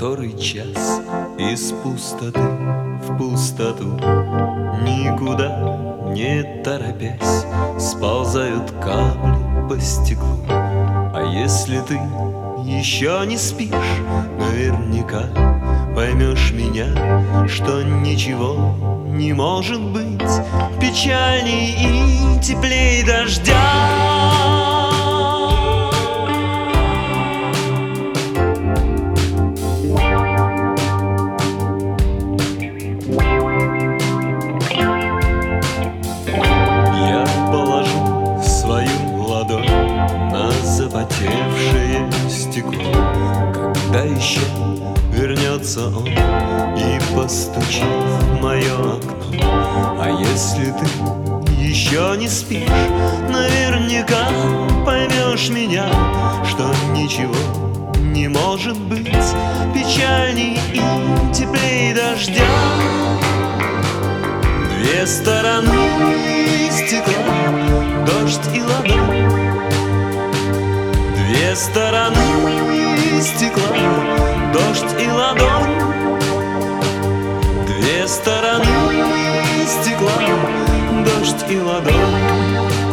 который час из пустоты в пустоту, никуда не торопясь, сползают капли по стеклу. А если ты еще не спишь, наверняка поймешь меня, что ничего не может быть печальней и теплей дождя. Я положу свою ладонь на запотевшее стекло, когда еще вернется он и постучит в мое окно. А если ты еще не спишь, наверняка поймешь меня, что ничего не может быть печальней и теплей дождя. Две стороны стекла, дождь и ладонь. Две стороны стекла, дождь и ладонь. Две стороны стекла, дождь и ладонь.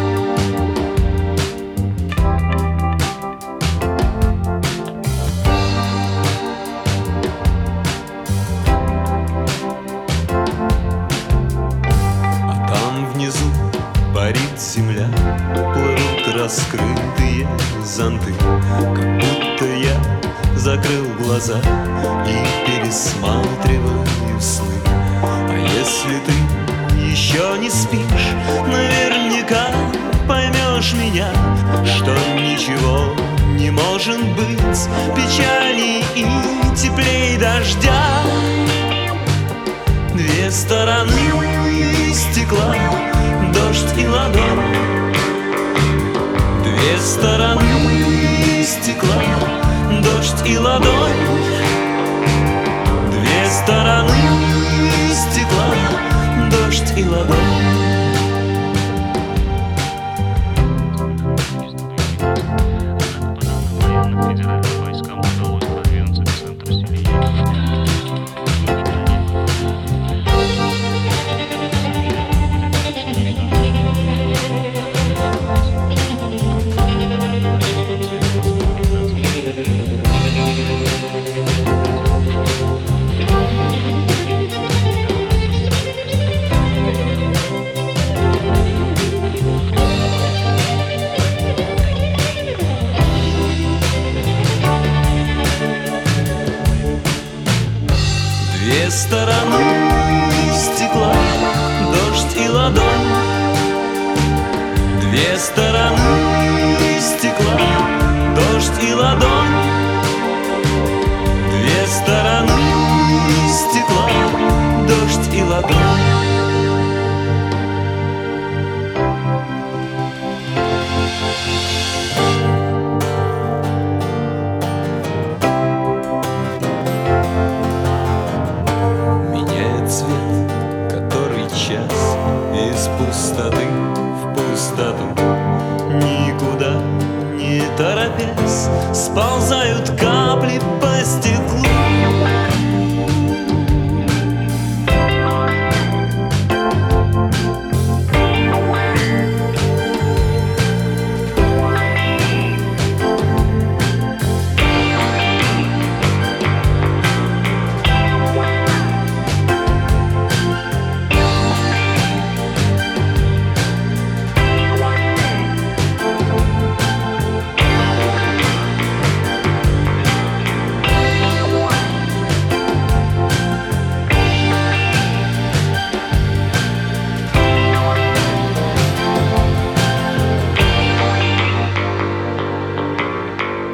А там внизу парит земля, плывут раскрытые зонты, как будто я закрыл глаза и пересматриваю сны. А если ты еще не спишь, наверняка поймешь меня, что ничего не может быть печальней и теплей дождя. Две стороны стекла, дождь и ладонь. Две стороны стекла, дождь и ладонь. Две стороны стекла, дождь и ладонь. Федеральным войскам удалось продвинуться к центру селения. Две стороны стекла, дождь и ладонь. Две стороны стекла, дождь и ладонь. Две стороны стекла, дождь и ладонь.